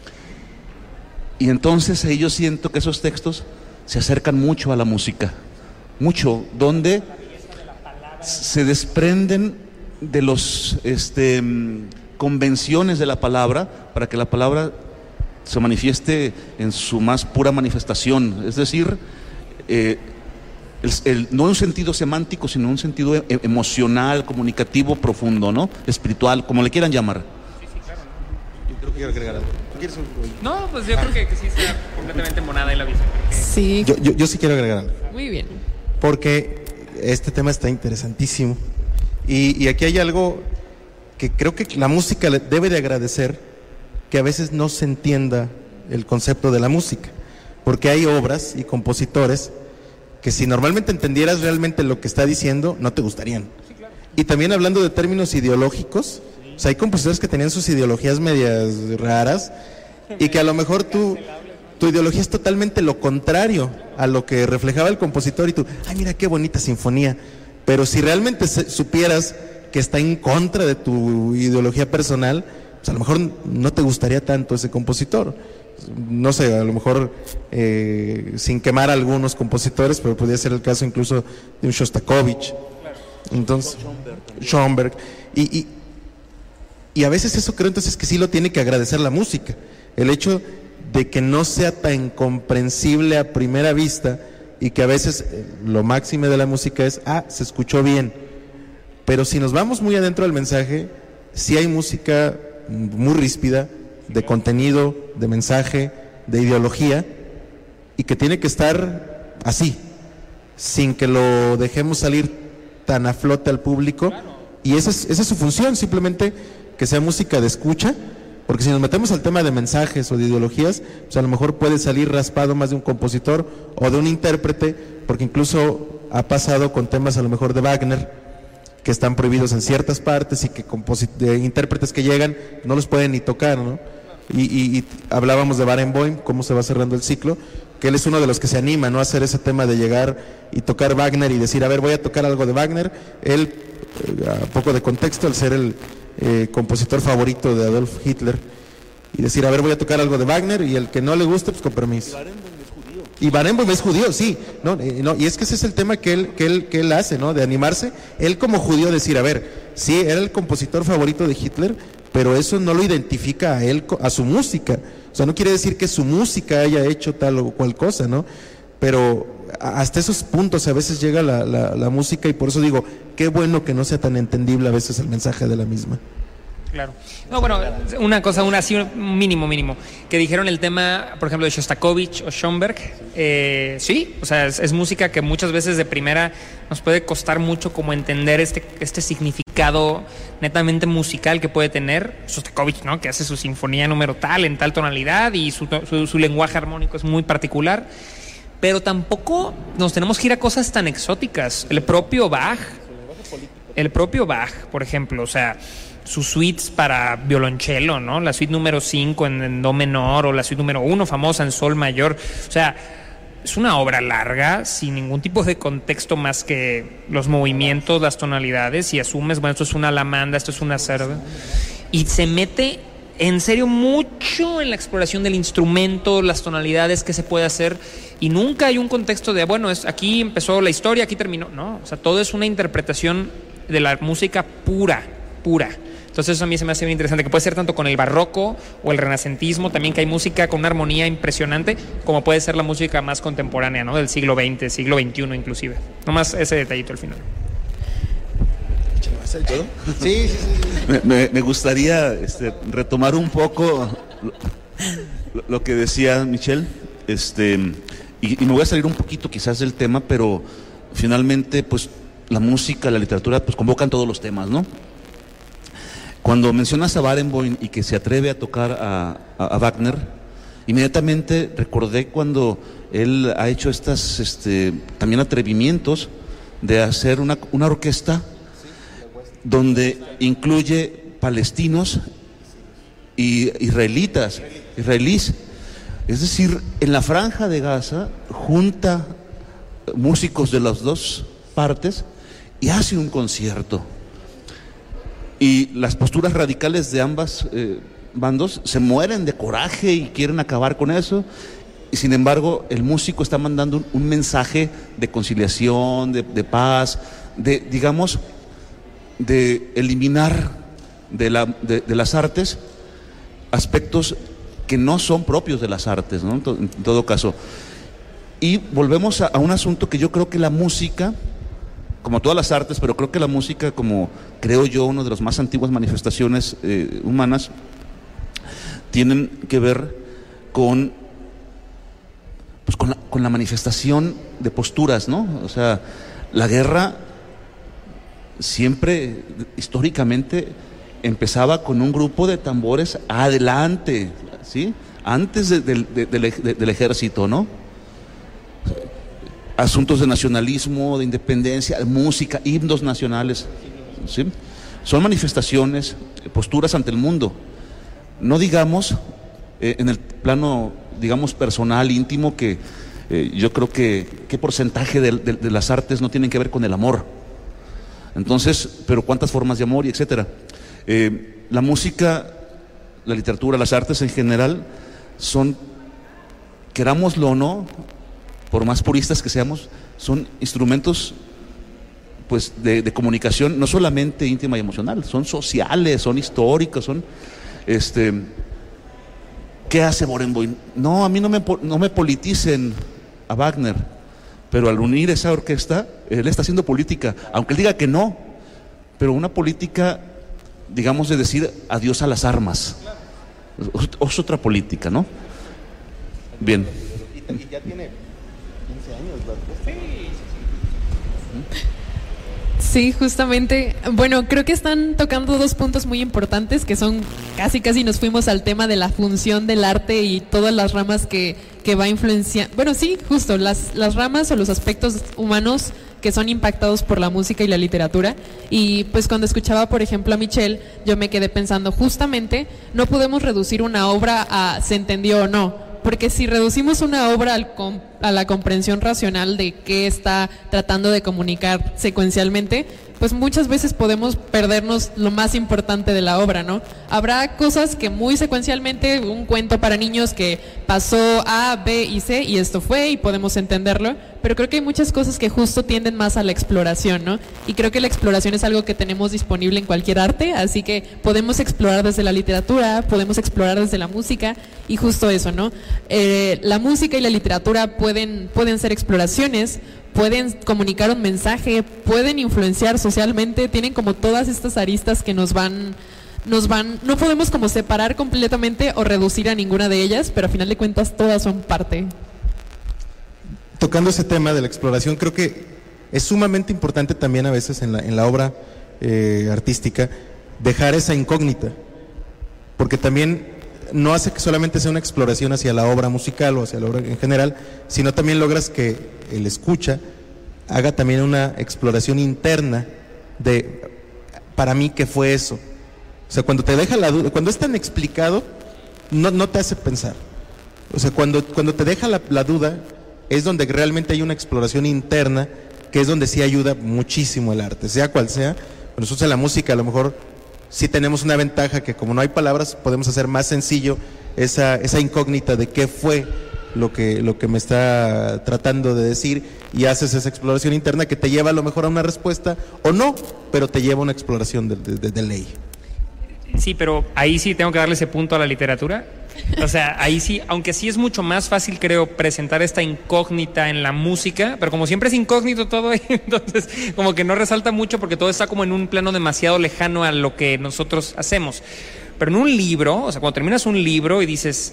Y entonces ahí yo siento que esos textos se acercan mucho a la música, mucho, donde se desprenden de los este, convenciones de la palabra para que la palabra se manifieste en su más pura manifestación, es decir, eh, el, el, no en un sentido semántico, sino en un sentido e emocional, comunicativo, profundo, ¿no? Espiritual, como le quieran llamar. Sí, sí, claro. Yo creo que quiero agregar algo. ¿Quieres un... No, pues yo creo que, que sí está completamente monada ahí la visión. Sí. Yo, yo, yo sí quiero agregar algo. Muy bien. Porque este tema está interesantísimo. Y, y aquí hay algo que creo que la música debe de agradecer, que a veces no se entienda el concepto de la música, porque hay obras y compositores que si normalmente entendieras realmente lo que está diciendo, no te gustarían. Sí, claro. Y también hablando de términos ideológicos, sí. O sea, hay compositores que tenían sus ideologías medias raras y que a lo mejor tú, tu ideología es totalmente lo contrario a lo que reflejaba el compositor y tú, ay, mira qué bonita sinfonía. Pero si realmente supieras que está en contra de tu ideología personal, pues a lo mejor no te gustaría tanto ese compositor. No sé, a lo mejor eh, sin quemar a algunos compositores, pero podría ser el caso incluso de un Shostakovich. Entonces, Schoenberg. Y, y, y a veces eso creo entonces que sí lo tiene que agradecer la música. El hecho de que no sea tan comprensible a primera vista y que a veces eh, lo máximo de la música es, ah, se escuchó bien. Pero si nos vamos muy adentro del mensaje, sí hay música muy ríspida, de contenido, de mensaje, de ideología, y que tiene que estar así, sin que lo dejemos salir tan a flote al público. Y esa es, esa es su función, simplemente que sea música de escucha, porque si nos metemos al tema de mensajes o de ideologías, pues a lo mejor puede salir raspado más de un compositor o de un intérprete, porque incluso ha pasado con temas a lo mejor de Wagner, que están prohibidos en ciertas partes y que de intérpretes que llegan no los pueden ni tocar, ¿no? Y, y, y hablábamos de Barenboim, cómo se va cerrando el ciclo, que él es uno de los que se anima, ¿no?, a hacer ese tema de llegar y tocar Wagner y decir, a ver, voy a tocar algo de Wagner. Él, eh, a poco de contexto, al ser el eh, compositor favorito de Adolf Hitler, y decir, a ver, voy a tocar algo de Wagner, y el que no le guste, pues con permiso. Y Barenboim es judío, sí, ¿no? Eh, no, y es que ese es el tema que él, que él, que él hace, ¿no?, de animarse, él como judío decir, a ver, sí, era el compositor favorito de Hitler, pero eso no lo identifica a él, a su música. O sea, no quiere decir que su música haya hecho tal o cual cosa, ¿no? Pero hasta esos puntos a veces llega la, la, la música, y por eso digo, qué bueno que no sea tan entendible a veces el mensaje de la misma. Claro. No, bueno, una cosa, una así, un mínimo, mínimo, que dijeron el tema, por ejemplo, de Shostakovich o Schoenberg, eh, sí, o sea, es, es música que muchas veces de primera nos puede costar mucho como entender este, este significado netamente musical que puede tener Shostakovich, ¿no?, que hace su sinfonía número tal, en tal tonalidad, y su, su, su lenguaje armónico es muy particular, pero tampoco nos tenemos que ir a cosas tan exóticas. El propio Bach, el propio Bach, por ejemplo, o sea, sus suites para violonchelo, ¿no? La suite número cinco en, en do menor, o la suite número uno famosa en sol mayor. O sea, es una obra larga, sin ningún tipo de contexto más que los movimientos, las tonalidades, y asumes, bueno, esto es una lamanda, esto es una cerda, y se mete en serio mucho en la exploración del instrumento, las tonalidades que se puede hacer, y nunca hay un contexto de, bueno, es, aquí empezó la historia, aquí terminó. No, o sea, todo es una interpretación de la música pura, pura. Entonces eso a mí se me hace bien interesante, que puede ser tanto con el barroco o el renacentismo, también que hay música con una armonía impresionante, como puede ser la música más contemporánea, ¿no?, del siglo veinte, siglo veintiuno inclusive. Nomás ese detallito al final. ¿Sí? Sí, sí, sí. Me, me gustaría este, retomar un poco lo, lo que decía Michelle, este, y, y me voy a salir un poquito quizás del tema, pero finalmente pues la música, la literatura pues convocan todos los temas, ¿no? Cuando mencionas a Barenboim y que se atreve a tocar a, a, a Wagner, inmediatamente recordé cuando él ha hecho estas este, también atrevimientos de hacer una, una orquesta donde incluye palestinos y israelitas, israelíes. Es decir, en la Franja de Gaza junta músicos de las dos partes y hace un concierto. Y las posturas radicales de ambas eh, bandos se mueren de coraje y quieren acabar con eso. Y sin embargo, el músico está mandando un, un mensaje de conciliación, de, de paz, de, digamos, de eliminar de, la, de, de las artes aspectos que no son propios de las artes, ¿no? En, to, en todo caso. Y volvemos a, a un asunto que yo creo que la música, como todas las artes, pero creo que la música, como creo yo, una de las más antiguas manifestaciones eh, humanas, tienen que ver con, pues con, la, con la manifestación de posturas, ¿no? O sea, la guerra siempre, históricamente, empezaba con un grupo de tambores adelante, ¿sí? Antes de, de, de, de, de, del ejército, ¿no? Asuntos de nacionalismo, de independencia, música, himnos nacionales, ¿sí? Son manifestaciones, posturas ante el mundo. No digamos eh, en el plano, digamos, personal, íntimo, que eh, yo creo que qué porcentaje de, de, de las artes no tienen que ver con el amor. Entonces, pero cuántas formas de amor y etcétera. Eh, la música, la literatura, las artes en general son, querámoslo o no, por más puristas que seamos, son instrumentos pues de, de comunicación, no solamente íntima y emocional, son sociales, son históricos, son este. ¿Qué hace Barenboim? No, a mí no me, no me politicen a Wagner, pero al unir esa orquesta, él está haciendo política, aunque él diga que no, pero una política, digamos, de decir adiós a las armas. Es otra política, ¿no? Bien. Y ya tiene quince años la orquesta. Sí, justamente. Bueno, creo que están tocando dos puntos muy importantes que son casi casi nos fuimos al tema de la función del arte y todas las ramas que, que va a influenciar. Bueno, sí, justo, las, las ramas o los aspectos humanos que son impactados por la música y la literatura. Y pues cuando escuchaba, por ejemplo, a Michelle, yo me quedé pensando, justamente, no podemos reducir una obra a se entendió o no. Porque si reducimos una obra al com- a la comprensión racional de qué está tratando de comunicar secuencialmente, pues muchas veces podemos perdernos lo más importante de la obra, ¿no? Habrá cosas que muy secuencialmente, un cuento para niños que pasó A, B y C y esto fue y podemos entenderlo, pero creo que hay muchas cosas que justo tienden más a la exploración, ¿no? Y creo que la exploración es algo que tenemos disponible en cualquier arte, así que podemos explorar desde la literatura, podemos explorar desde la música y justo eso, ¿no? Eh, la música y la literatura pueden, pueden ser exploraciones, pueden comunicar un mensaje, pueden influenciar socialmente, tienen como todas estas aristas que nos van, nos van, no podemos como separar completamente o reducir a ninguna de ellas, pero a final de cuentas todas son parte. Tocando ese tema de la exploración, creo que es sumamente importante también a veces en la, en la obra eh, artística dejar esa incógnita, porque también no hace que solamente sea una exploración hacia la obra musical o hacia la obra en general, sino también logras que el escucha haga también una exploración interna de, para mí, ¿qué fue eso? O sea, cuando te deja la duda, cuando es tan explicado, no, no te hace pensar. O sea, cuando, cuando te deja la, la duda, es donde realmente hay una exploración interna, que es donde sí ayuda muchísimo el arte, sea cual sea. Nosotros en la música a lo mejor sí tenemos una ventaja que como no hay palabras podemos hacer más sencillo esa, esa incógnita de qué fue lo que, lo que me está tratando de decir, y haces esa exploración interna que te lleva a lo mejor a una respuesta o no, pero te lleva a una exploración de, de, de ley. Sí, pero ahí sí tengo que darle ese punto a la literatura. O sea, ahí sí, aunque sí es mucho más fácil, creo, presentar esta incógnita en la música, pero como siempre es incógnito todo, entonces como que no resalta mucho porque todo está como en un plano demasiado lejano a lo que nosotros hacemos. Pero en un libro, o sea, cuando terminas un libro y dices,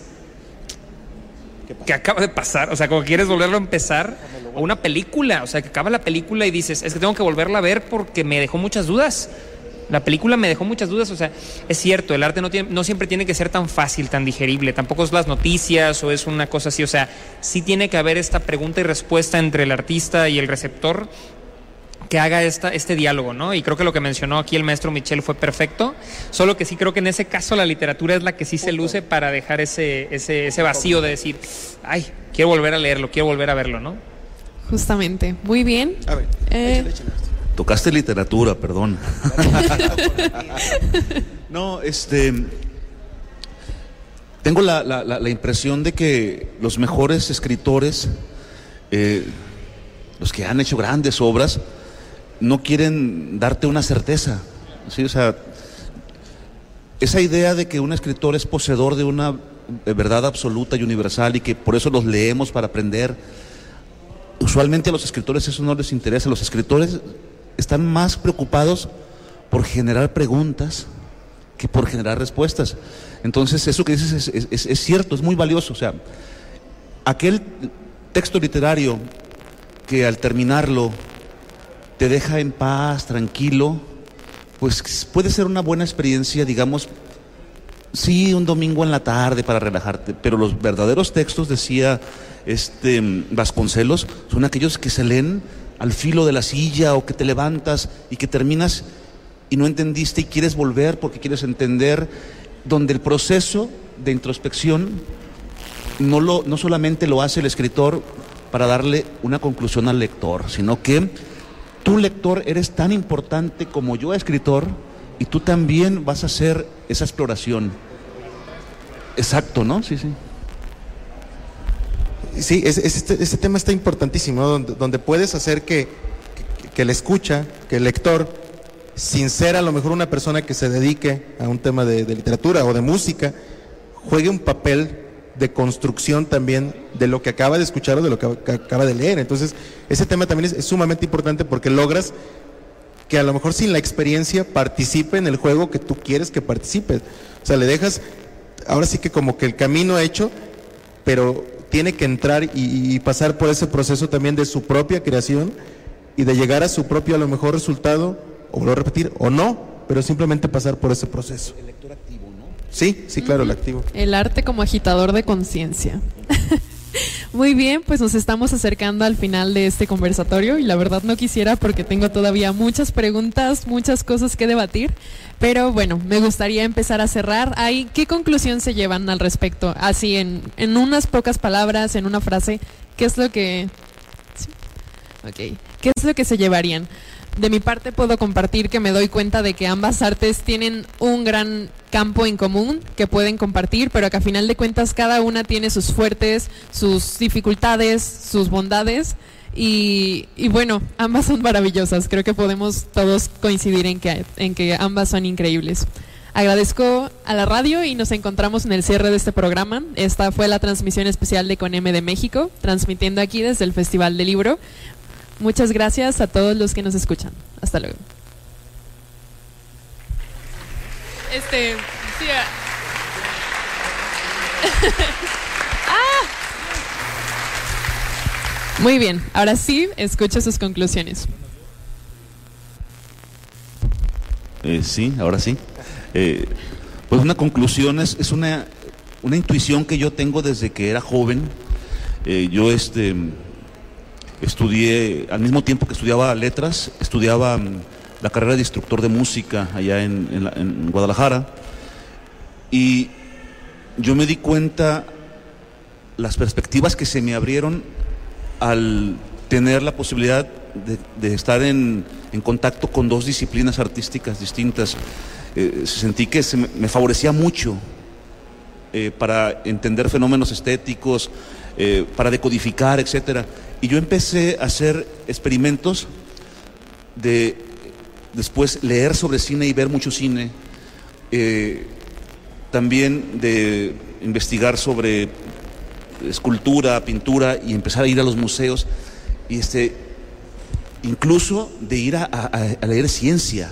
¿qué acaba de pasar? O sea, como que quieres volverlo a empezar, o una película, o sea, que acaba la película y dices, es que tengo que volverla a ver porque me dejó muchas dudas. La película me dejó muchas dudas, o sea, es cierto, el arte no, tiene, no siempre tiene que ser tan fácil, tan digerible, tampoco es las noticias o es una cosa así, o sea, sí tiene que haber esta pregunta y respuesta entre el artista y el receptor que haga esta, este diálogo, ¿no? Y creo que lo que mencionó aquí el maestro Michel fue perfecto, solo que sí creo que en ese caso la literatura es la que sí se luce para dejar ese, ese, ese vacío de decir, ay, quiero volver a leerlo, quiero volver a verlo, ¿no? Justamente, muy bien. A ver, eh, échale, échale. Tocaste literatura, perdón. No, este... Tengo la, la, la impresión de que los mejores escritores, eh, los que han hecho grandes obras, no quieren darte una certeza. ¿Sí? O sea, esa idea de que un escritor es poseedor de una verdad absoluta y universal y que por eso los leemos para aprender, usualmente a los escritores eso no les interesa. Los escritores están más preocupados por generar preguntas que por generar respuestas. Entonces eso que dices es, es, es, es cierto, es muy valioso. O sea, aquel texto literario que al terminarlo te deja en paz, tranquilo, pues puede ser una buena experiencia, digamos, sí, un domingo en la tarde para relajarte, pero los verdaderos textos, decía este Vasconcelos, son aquellos que se leen al filo de la silla o que te levantas y que terminas y no entendiste y quieres volver porque quieres entender, donde el proceso de introspección no, lo, no solamente lo hace el escritor para darle una conclusión al lector, sino que tú, lector, eres tan importante como yo, escritor, y tú también vas a hacer esa exploración. Exacto, ¿no? Sí, sí. Sí, es, es este, este tema está importantísimo, ¿no? donde, donde puedes hacer que, que, que el escucha, que el lector, sin ser a lo mejor una persona que se dedique a un tema de, de literatura o de música, juegue un papel de construcción también de lo que acaba de escuchar o de lo que, que acaba de leer. Entonces, ese tema también es, es sumamente importante porque logras que a lo mejor sin la experiencia participe en el juego que tú quieres que participe. O sea, le dejas, ahora sí que como que el camino hecho, pero tiene que entrar y, y pasar por ese proceso también de su propia creación y de llegar a su propio a lo mejor resultado, o vuelvo a repetir, o no, pero simplemente pasar por ese proceso. El lector activo, ¿no? Sí, sí, claro, el activo. El arte como agitador de conciencia. Muy bien, pues nos estamos acercando al final de este conversatorio y la verdad no quisiera porque tengo todavía muchas preguntas, muchas cosas que debatir, pero bueno, me gustaría empezar a cerrar. Ahí, ¿qué conclusión se llevan al respecto? Así, en, en unas pocas palabras, en una frase, ¿qué es lo que... Sí. Ok, ¿qué es lo que se llevarían? De mi parte puedo compartir que me doy cuenta de que ambas artes tienen un gran campo en común que pueden compartir, pero que a final de cuentas cada una tiene sus fuertes, sus dificultades, sus bondades y, y bueno, ambas son maravillosas. Creo que podemos todos coincidir en que, en que ambas son increíbles. Agradezco a la radio y nos encontramos en el cierre de este programa. Esta fue la transmisión especial de Con M de México, transmitiendo aquí desde el Festival del Libro. Muchas gracias a todos los que nos escuchan. Hasta luego. Este, sí, ah. Muy bien, ahora sí, escucho sus conclusiones. Eh, sí, ahora sí. Eh, pues una conclusión es, es una, una intuición que yo tengo desde que era joven. Eh, yo este... Estudié, al mismo tiempo que estudiaba letras, estudiaba um, la carrera de instructor de música allá en, en, la, en Guadalajara, y yo me di cuenta las perspectivas que se me abrieron al tener la posibilidad de, de estar en, en contacto con dos disciplinas artísticas distintas. Eh, sentí que se me, me favorecía mucho eh, para entender fenómenos estéticos, eh, para decodificar, etcétera. Y yo empecé a hacer experimentos de después leer sobre cine y ver mucho cine, eh, también de investigar sobre escultura, pintura y empezar a ir a los museos, y este, incluso de ir a, a, a leer ciencia,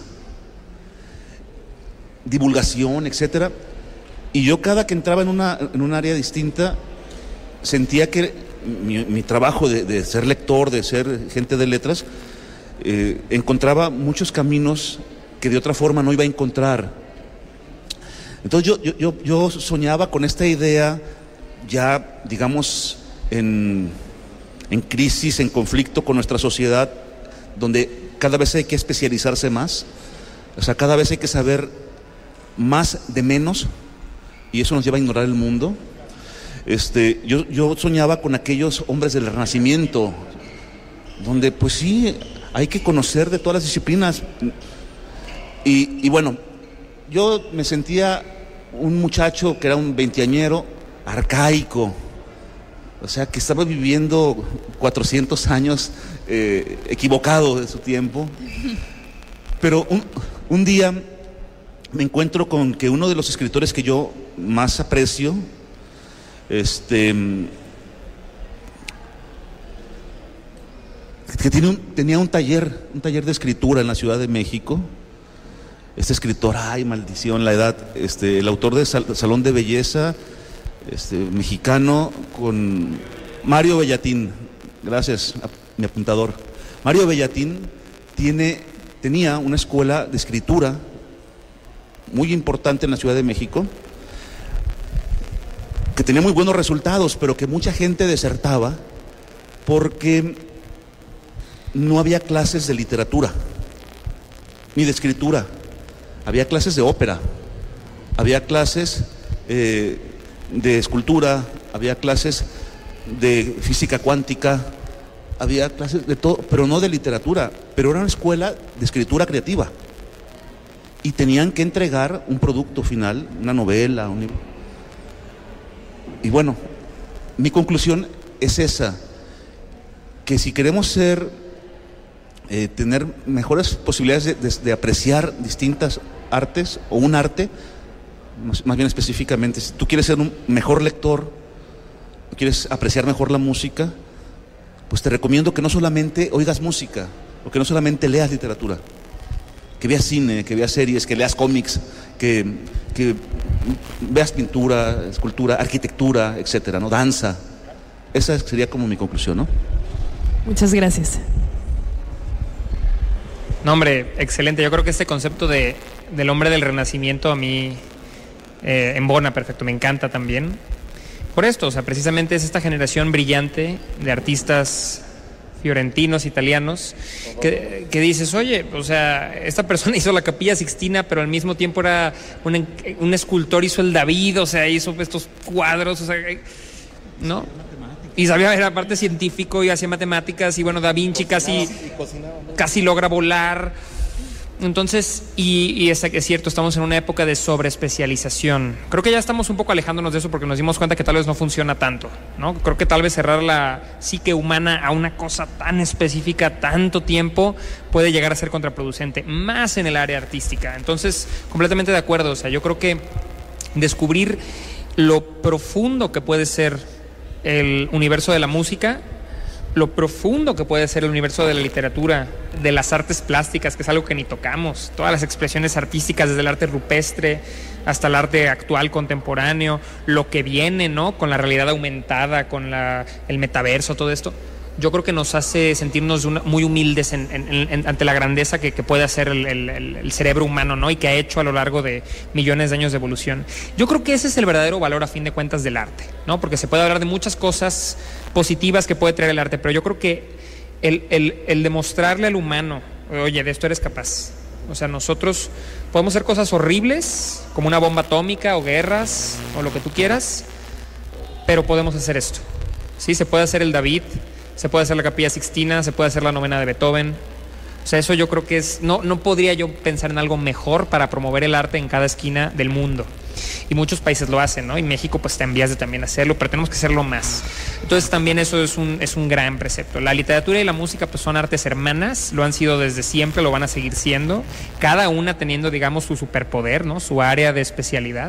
divulgación, etcétera. Y yo cada que entraba en una en un área distinta sentía que Mi, mi trabajo de, de ser lector, de ser gente de letras, eh, encontraba muchos caminos que de otra forma no iba a encontrar. Entonces yo, yo, yo, yo soñaba con esta idea ya, digamos, en, en crisis, en conflicto con nuestra sociedad, donde cada vez hay que especializarse más, o sea, cada vez hay que saber más de menos, y eso nos lleva a ignorar el mundo. Este, yo, yo soñaba con aquellos hombres del Renacimiento, donde pues sí, hay que conocer de todas las disciplinas. Y, y bueno, yo me sentía un muchacho que era un veinteañero arcaico, o sea, que estaba viviendo cuatrocientos años eh, equivocado de su tiempo. Pero un, un día me encuentro con que uno de los escritores que yo más aprecio, Este, que tiene un, tenía un taller, un taller de escritura en la Ciudad de México. Este escritor, ay, maldición, la edad, este, el autor de Sal, Salón de Belleza, este, mexicano, con Mario Bellatín. Gracias, a, mi apuntador. Mario Bellatín tiene, tenía una escuela de escritura muy importante en la Ciudad de México, que tenía muy buenos resultados, pero que mucha gente desertaba porque no había clases de literatura ni de escritura, había clases de ópera, Había clases eh, de escultura, había clases de física cuántica, había clases de todo, pero no de literatura, pero era una escuela de escritura creativa. Y tenían que entregar un producto final, una novela, un libro. Y bueno, mi conclusión es esa, que si queremos ser, eh, tener mejores posibilidades de, de, de apreciar distintas artes, o un arte, más, más bien específicamente, si tú quieres ser un mejor lector, quieres apreciar mejor la música, pues te recomiendo que no solamente oigas música, o que no solamente leas literatura, que veas cine, que veas series, que leas cómics, que, que veas pintura, escultura, arquitectura, etcétera, ¿no? Danza. Esa sería como mi conclusión, ¿no? Muchas gracias. No, hombre, excelente. Yo creo que este concepto de, del hombre del Renacimiento a mí eh, embona perfecto, me encanta también. Por esto, o sea, precisamente es esta generación brillante de artistas fiorentinos, italianos, que, que dices, oye, o sea, esta persona hizo la Capilla Sixtina, pero al mismo tiempo era un, un escultor, hizo el David, o sea, hizo estos cuadros, o sea, ¿no? Y sabía, era parte científico y hacía matemáticas, y bueno, Da Vinci casi, casi logra volar. Entonces, y, y es, es cierto, estamos en una época de sobreespecialización. Creo que ya estamos un poco alejándonos de eso porque nos dimos cuenta que tal vez no funciona tanto, ¿no? Creo que tal vez cerrar la psique humana a una cosa tan específica tanto tiempo puede llegar a ser contraproducente, más en el área artística. Entonces, completamente de acuerdo. O sea, yo creo que descubrir lo profundo que puede ser el universo de la música, lo profundo que puede ser el universo de la literatura, de las artes plásticas, que es algo que ni tocamos, todas las expresiones artísticas, desde el arte rupestre hasta el arte actual contemporáneo, lo que viene, ¿no?, con la realidad aumentada, con la, el metaverso, todo esto. Yo creo que nos hace sentirnos una, muy humildes en, en, en, ante la grandeza que, que puede hacer el, el, el cerebro humano, ¿no?, y que ha hecho a lo largo de millones de años de evolución. Yo creo que ese es el verdadero valor, a fin de cuentas, del arte, ¿no? Porque se puede hablar de muchas cosas positivas que puede traer el arte, pero yo creo que el, el, el demostrarle al humano, oye, de esto eres capaz. O sea, nosotros podemos hacer cosas horribles, como una bomba atómica o guerras o lo que tú quieras, pero podemos hacer esto. Sí, se puede hacer el David, se puede hacer la Capilla Sixtina, se puede hacer la novena de Beethoven. O sea, eso yo creo que es... No, no podría yo pensar en algo mejor para promover el arte en cada esquina del mundo. Y muchos países lo hacen, ¿no? Y México pues está en vías de también hacerlo, pero tenemos que hacerlo más. Entonces también eso es un, es un gran precepto. La literatura y la música pues son artes hermanas, lo han sido desde siempre, lo van a seguir siendo, cada una teniendo, digamos, su superpoder, ¿no?, su área de especialidad.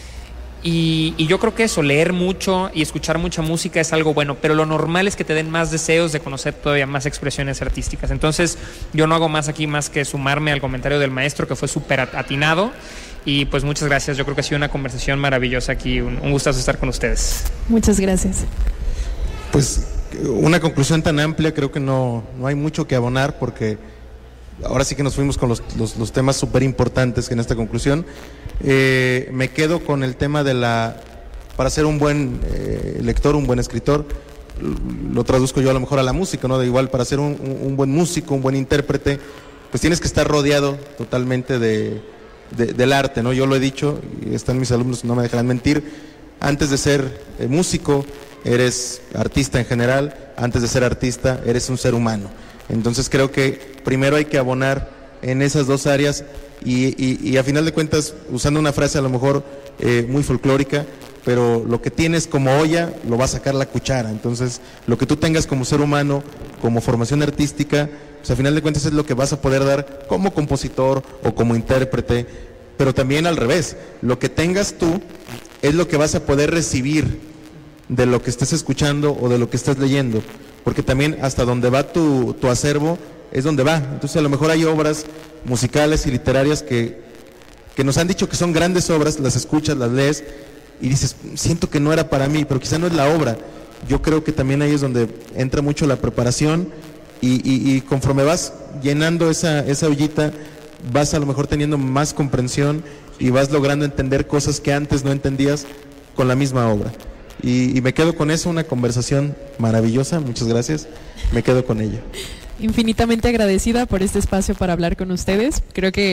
Y, y yo creo que eso, leer mucho y escuchar mucha música es algo bueno, pero lo normal es que te den más deseos de conocer todavía más expresiones artísticas. Entonces yo no hago más aquí más que sumarme al comentario del maestro, que fue súper atinado, y pues muchas gracias. Yo creo que ha sido una conversación maravillosa aquí, un, un gustazo estar con ustedes. Muchas gracias. Pues una conclusión tan amplia, creo que no, no hay mucho que abonar, porque ahora sí que nos fuimos con los, los, los temas súper importantes en esta conclusión. Eh, me quedo con el tema de la, para ser un buen eh, lector, un buen escritor, lo traduzco yo a lo mejor a la música, ¿no? De igual, para ser un, un buen músico, un buen intérprete, pues tienes que estar rodeado totalmente de, de, del arte, ¿no? Yo lo he dicho, y están mis alumnos, no me dejarán mentir, antes de ser eh, músico, eres artista en general, antes de ser artista, eres un ser humano. Entonces creo que primero hay que abonar en esas dos áreas y, y, y a final de cuentas, usando una frase a lo mejor eh, muy folclórica, pero lo que tienes como olla lo va a sacar la cuchara. Entonces lo que tú tengas como ser humano, como formación artística, pues a final de cuentas es lo que vas a poder dar como compositor o como intérprete, pero también al revés, lo que tengas tú es lo que vas a poder recibir de lo que estés escuchando o de lo que estás leyendo, porque también hasta donde va tu, tu acervo es donde va. Entonces a lo mejor hay obras musicales y literarias que, que nos han dicho que son grandes obras, las escuchas, las lees y dices, siento que no era para mí, pero quizá no es la obra. Yo creo que también ahí es donde entra mucho la preparación y, y, y conforme vas llenando esa, esa ollita, vas a lo mejor teniendo más comprensión y vas logrando entender cosas que antes no entendías con la misma obra. Y, y me quedo con eso, una conversación maravillosa, muchas gracias, me quedo con ella. Infinitamente agradecida por este espacio para hablar con ustedes. Creo que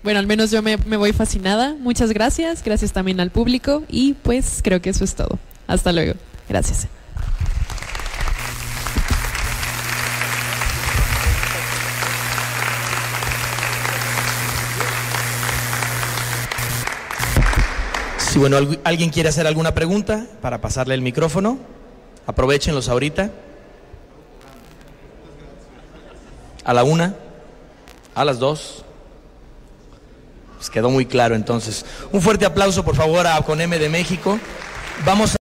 Bueno, al menos yo me, me voy fascinada. Muchas gracias, gracias también al público y pues creo que eso es todo. Hasta luego. Gracias. Si bueno, alguien quiere hacer alguna pregunta para pasarle el micrófono, aprovéchenlos ahorita. A la una, a las dos. Pues quedó muy claro entonces. Un fuerte aplauso por favor a Con M de México. Vamos a